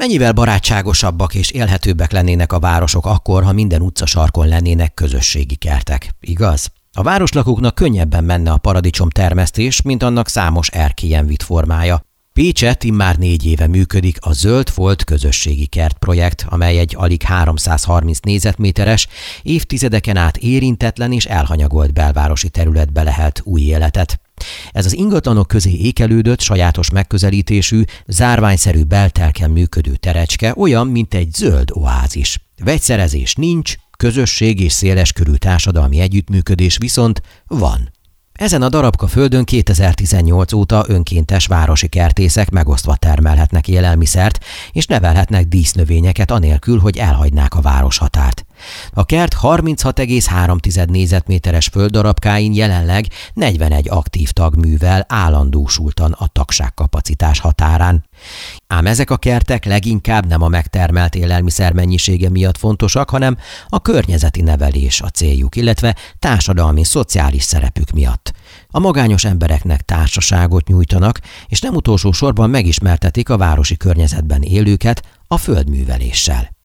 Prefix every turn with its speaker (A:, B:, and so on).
A: Mennyivel barátságosabbak és élhetőbbek lennének a városok akkor, ha minden utcasarkon lennének közösségi kertek, igaz? A városlakóknak könnyebben menne a paradicsom termesztés, mint annak számos erkélyen vitt formája. Pécset immár 4 éve működik a Zöld Folt közösségi kert projekt, amely egy alig 330 négyzetméteres, évtizedeken át érintetlen és elhanyagolt belvárosi területbe lehelt új életet. Ez az ingatlanok közé ékelődött, sajátos megközelítésű, zárványszerű beltelken működő terecske olyan, mint egy zöld oázis. Vegyszerezés nincs, közösség és széleskörű társadalmi együttműködés viszont van. Ezen a darabka földön 2018 óta önkéntes városi kertészek megosztva termelhetnek élelmiszert, és nevelhetnek dísznövényeket anélkül, hogy elhagynák a városhatárt. A kert 36,3 négyzetméteres földdarabkáin jelenleg 41 aktív tag művel állandósultan a tagságkapacitás határán. Ám ezek a kertek leginkább nem a megtermelt élelmiszer mennyisége miatt fontosak, hanem a környezeti nevelés a céljuk, illetve társadalmi, szociális szerepük miatt. A magányos embereknek társaságot nyújtanak, és nem utolsó sorban megismertetik a városi környezetben élőket a földműveléssel.